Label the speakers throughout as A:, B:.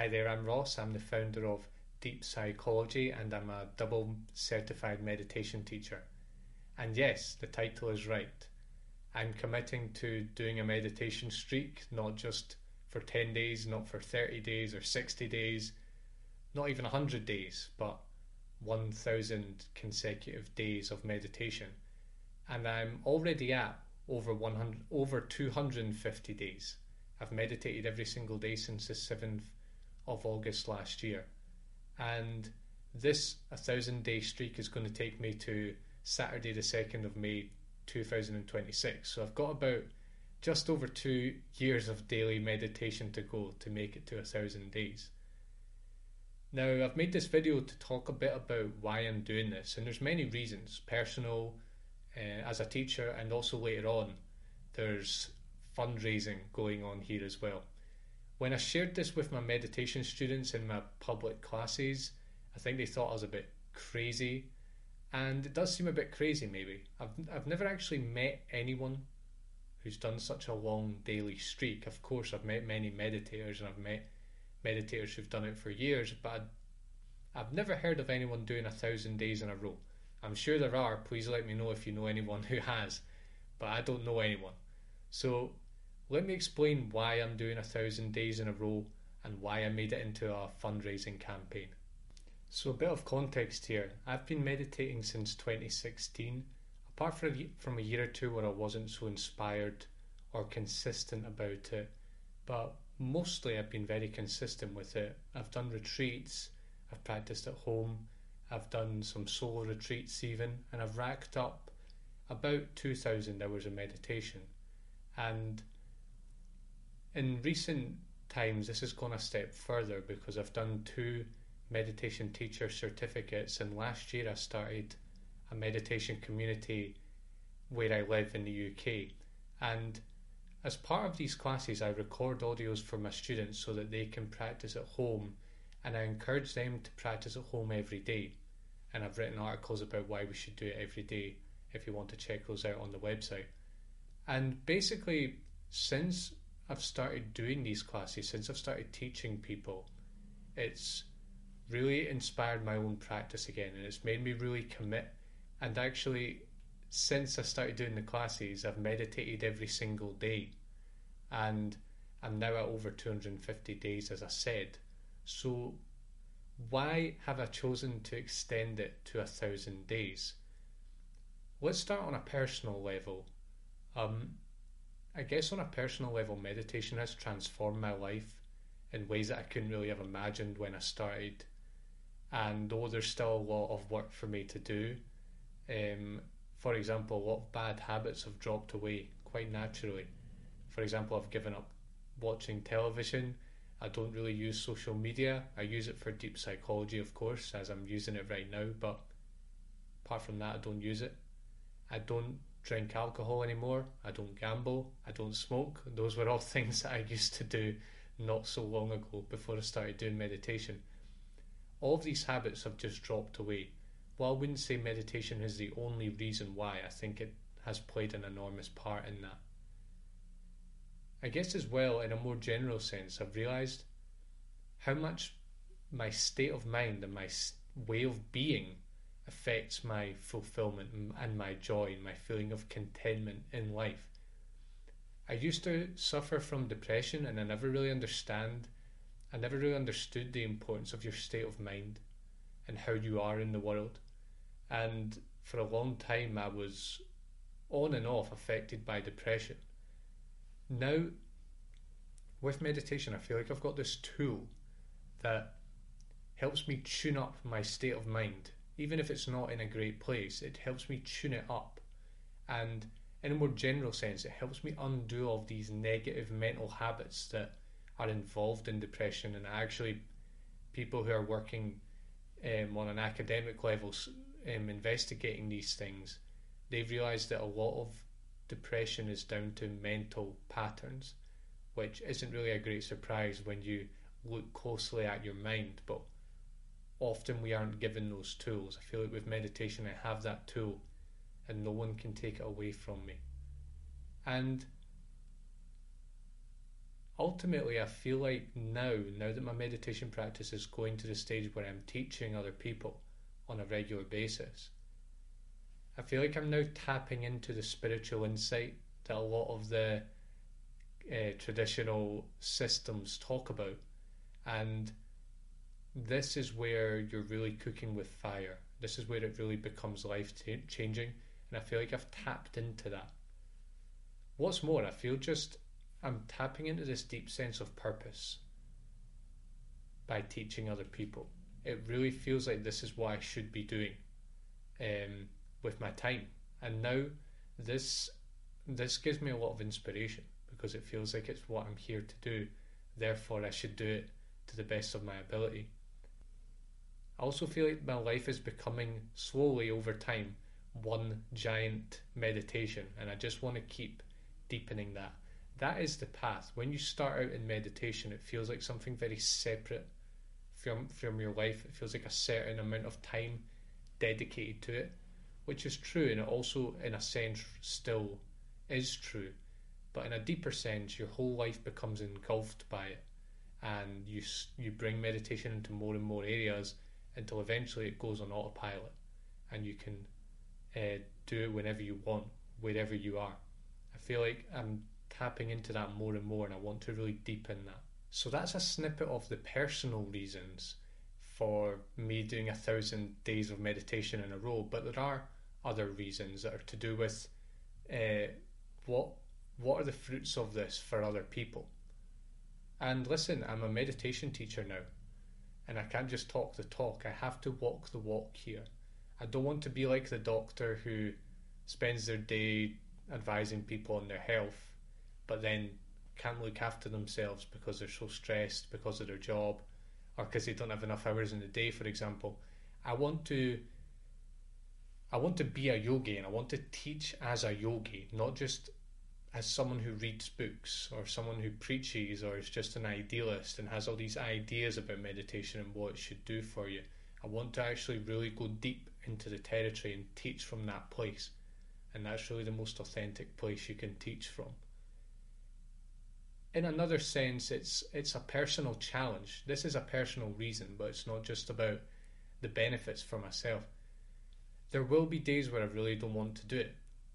A: Hi there, I'm Ross. I'm the founder of Deep Psychology and I'm a double certified meditation teacher. And yes, the title is right. I'm committing to doing a meditation streak, not just for 10 days, not for 30 days or 60 days, not even 100 days, but 1,000 consecutive days of meditation. And I'm already at over 250 days. I've meditated every single day since the 7th of August last year. And this 1,000 day streak is going to take me to Saturday the 2nd of May 2026. So I've got about just over 2 years of daily meditation to go to make it to 1,000 days. Now, I've made this video to talk a bit about why I'm doing this, and there's many reasons, personal, as a teacher, and also later on there's fundraising going on here as well. When I shared this with my meditation students in my public classes, I think they thought I was a bit crazy, and it does seem a bit crazy maybe. I've never actually met anyone who's done such a long daily streak. Of course, I've met many meditators and I've met meditators who've done it for years, but I've never heard of anyone doing 1,000 days in a row. I'm sure there are. Please let me know if you know anyone who has, but I don't know anyone. So let me explain why I'm doing 1,000 days in a row and why I made it into a fundraising campaign. So a bit of context here. I've been meditating since 2016, apart from a year or two where I wasn't so inspired or consistent about it, but mostly I've been very consistent with it. I've done retreats, I've practiced at home, I've done some solo retreats even, and I've racked up about 2,000 hours of meditation. And in recent times this has gone a step further because I've done 2 meditation teacher certificates, and last year I started a meditation community where I live in the UK, and as part of these classes I record audios for my students so that they can practice at home, and I encourage them to practice at home every day. And I've written articles about why we should do it every day if you want to check those out on the website. And basically, since I've started doing these classes, since I've started teaching people, it's really inspired my own practice again, and it's made me really commit. And actually, since I started doing the classes, I've meditated every single day, and I'm now at over 250 days, as I said. So why have I chosen to extend it to 1,000 days? Let's start on a personal level. I guess on a personal level, meditation has transformed my life in ways that I couldn't really have imagined when I started. And though there's still a lot of work for me to do, for example, a lot of bad habits have dropped away quite naturally. For example, I've given up watching television. I don't really use social media. I use it for deep psychology, of course, as I'm using it right now, but apart from that, I don't use it. I don't drink alcohol anymore. I don't gamble. I don't smoke. Those were all things that I used to do not so long ago before I started doing meditation. All of these habits have just dropped away. While I wouldn't say meditation is the only reason why, I think it has played an enormous part in that. I guess as well, in a more general sense, I've realised how much my state of mind and my way of being affects my fulfillment and my joy and my feeling of contentment in life. I used to suffer from depression, and I never really understood the importance of your state of mind and how you are in the world. And for a long time I was on and off affected by depression. Now, with meditation, I feel like I've got this tool that helps me tune up my state of mind. Even if it's not in a great place, it helps me tune it up. And in a more general sense, it helps me undo all of these negative mental habits that are involved in depression. And actually, people who are working on an academic level investigating these things, they've realised that a lot of depression is down to mental patterns, which isn't really a great surprise when you look closely at your mind, but often we aren't given those tools. I feel like with meditation I have that tool and no one can take it away from me. And ultimately I feel like now that my meditation practice is going to the stage where I'm teaching other people on a regular basis, I feel like I'm now tapping into the spiritual insight that a lot of the traditional systems talk about. And this is where you're really cooking with fire. This is where it really becomes life changing. And I feel like I've tapped into that. What's more, I feel just I'm tapping into this deep sense of purpose by teaching other people. It really feels like this is what I should be doing with my time. And now this gives me a lot of inspiration because it feels like it's what I'm here to do. Therefore, I should do it to the best of my ability. I also feel like my life is becoming slowly over time one giant meditation, and I just want to keep deepening that. That is the path. When you start out in meditation, it feels like something very separate from your life. It feels like a certain amount of time dedicated to it, which is true, and it also, in a sense, still is true. But in a deeper sense, your whole life becomes engulfed by it, and you bring meditation into more and more areas until eventually it goes on autopilot, and you can do it whenever you want, wherever you are. I feel like I'm tapping into that more and more, and I want to really deepen that. So that's a snippet of the personal reasons for me doing 1,000 days of meditation in a row, but there are other reasons that are to do with what are the fruits of this for other people. And listen, I'm a meditation teacher now, and I can't just talk the talk. I have to walk the walk here. I don't want to be like the doctor who spends their day advising people on their health, but then can't look after themselves because they're so stressed because of their job, or because they don't have enough hours in the day, for example. I want to be a yogi, and I want to teach as a yogi, not just as someone who reads books or someone who preaches or is just an idealist and has all these ideas about meditation and what it should do for you. I want to actually really go deep into the territory and teach from that place, and that's really the most authentic place you can teach from. In another sense, it's a personal challenge. This is a personal reason, but it's not just about the benefits for myself. There will be days where I really don't want to do it.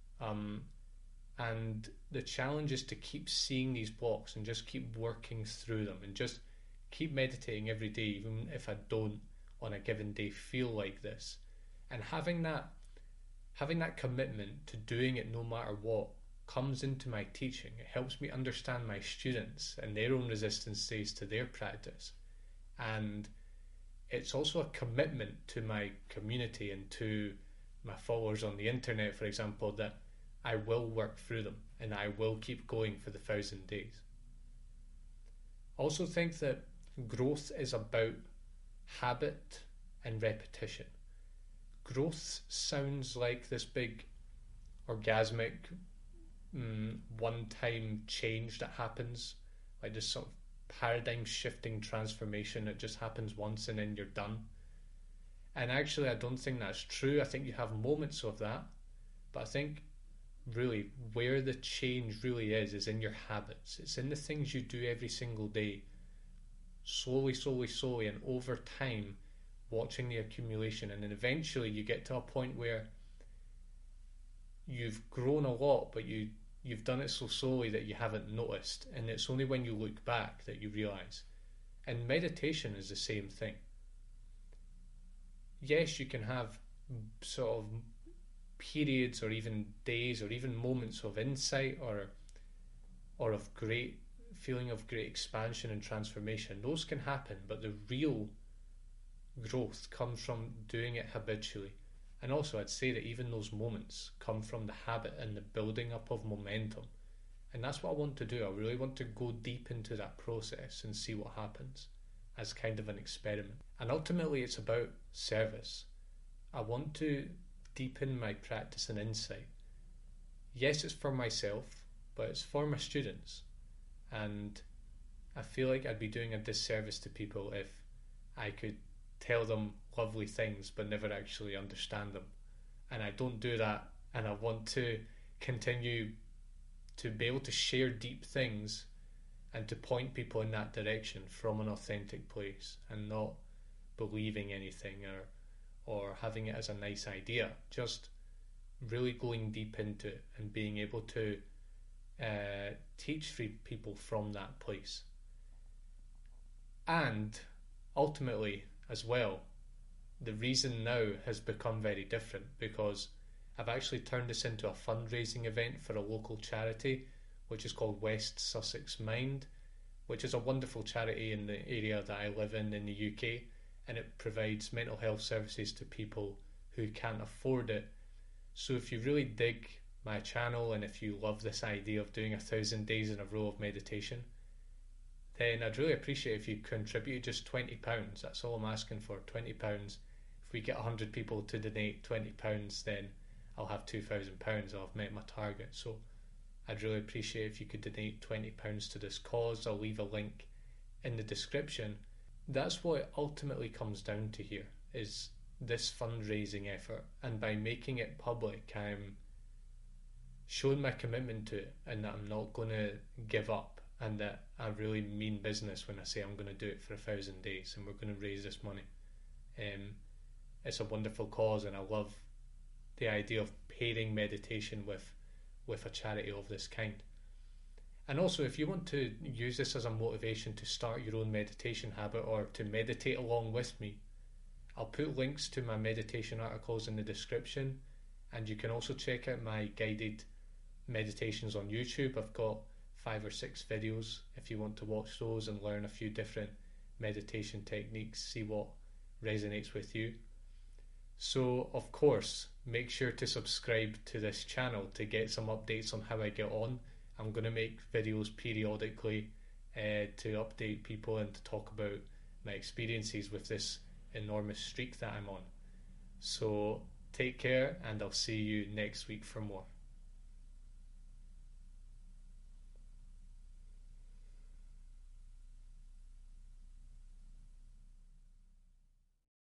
A: And the challenge is to keep seeing these blocks and just keep working through them and just keep meditating every day, even if I don't on a given day feel like this. And having that commitment to doing it no matter what comes into my teaching. It helps me understand my students and their own resistance days to their practice. And it's also a commitment to my community and to my followers on the internet, for example, that I will work through them and I will keep going for the 1,000 days. I also think that growth is about habit and repetition. Growth sounds like this big orgasmic one-time change that happens, like this sort of paradigm shifting transformation that just happens once and then you're done. And actually I don't think that's true. I think you have moments of that, but I think really where the change really is in your habits. It's in the things you do every single day, slowly, and over time, watching the accumulation, and then eventually you get to a point where you've grown a lot, but you've done it so slowly that you haven't noticed, and it's only when you look back that you realize. And meditation is the same thing. Yes, you can have sort of periods or even days or even moments of insight or of great feeling of great expansion and transformation. Those can happen, but the real growth comes from doing it habitually. And also I'd say that even those moments come from the habit and the building up of momentum. And that's what I want to do. I really want to go deep into that process and see what happens as kind of an experiment. And ultimately it's about service. I want to deepen my practice and insight. Yes, it's for myself, but it's for my students. And I feel like I'd be doing a disservice to people if I could tell them lovely things but never actually understand them. And I don't do that, and I want to continue to be able to share deep things and to point people in that direction from an authentic place and not believing anything or having it as a nice idea. Just really going deep into it and being able to teach people from that place. And ultimately, as well, the reason now has become very different because I've actually turned this into a fundraising event for a local charity which is called West Sussex Mind, which is a wonderful charity in the area that I live in the UK, and it provides mental health services to people who can't afford it. So if you really dig my channel and if you love this idea of doing 1,000 days in a row of meditation, then I'd really appreciate if you contribute just £20. That's all I'm asking for, £20. If we get 100 people to donate £20, then I'll have £2,000. I'll have met my target. So I'd really appreciate if you could donate £20 to this cause. I'll leave a link in the description. That's what it ultimately comes down to here, is this fundraising effort. And by making it public, I'm showing my commitment to it and that I'm not going to give up and that I really mean business when I say I'm going to do it for 1,000 days and we're going to raise this money. It's a wonderful cause and I love the idea of pairing meditation with a charity of this kind. And also, if you want to use this as a motivation to start your own meditation habit or to meditate along with me, I'll put links to my meditation articles in the description, and you can also check out my guided meditations on YouTube. I've got 5 or 6 videos if you want to watch those and learn a few different meditation techniques, see what resonates with you. So of course, make sure to subscribe to this channel to get some updates on how I get on. I'm going to make videos periodically to update people and to talk about my experiences with this enormous streak that I'm on. So take care and I'll see you next week for more.